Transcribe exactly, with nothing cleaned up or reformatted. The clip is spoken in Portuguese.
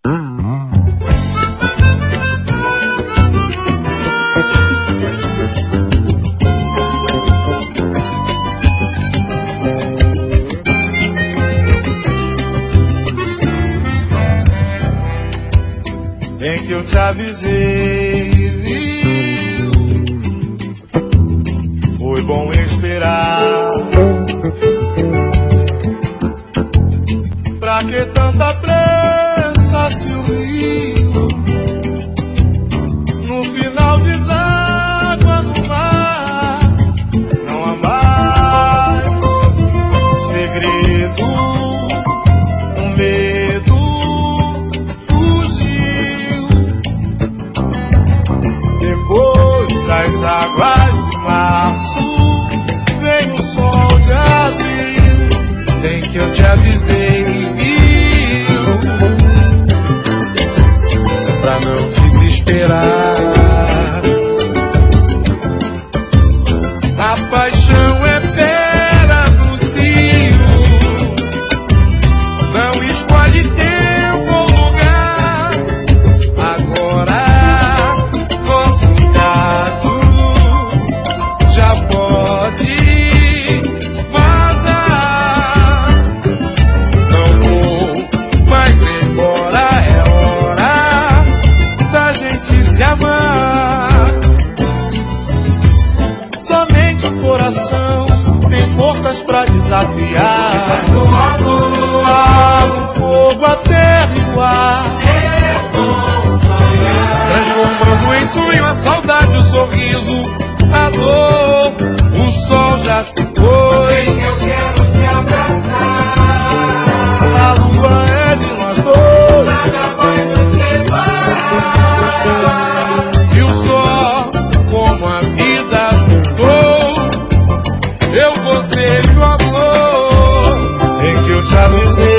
Bem que eu te avisei, viu? Foi bom esperar. Pra que tanta pressa se o rio no final deságua no mar? Não há mais segredo, um medo fugiu. Depois das águas de março vem o sol de abril. Bem que eu te avisei, pra não desesperar. A paixão é fera do cio, não escolhe tempo ou lugar. Agora, nosso caso já pode vazar. Não vou mais embora, é hora da gente se amar. Somente o coração tem forças pra desafiar. Ah, o fogo, a terra e o ar. É bom sonhar, transformando em sonho a saudade, o sorriso, a dor. O sol já se foi, eu quero te abraçar. A lua é de nós dois, nada vai nos separar. Viu só como a vida mudou? Eu, você e o amor. Em que eu te avisei,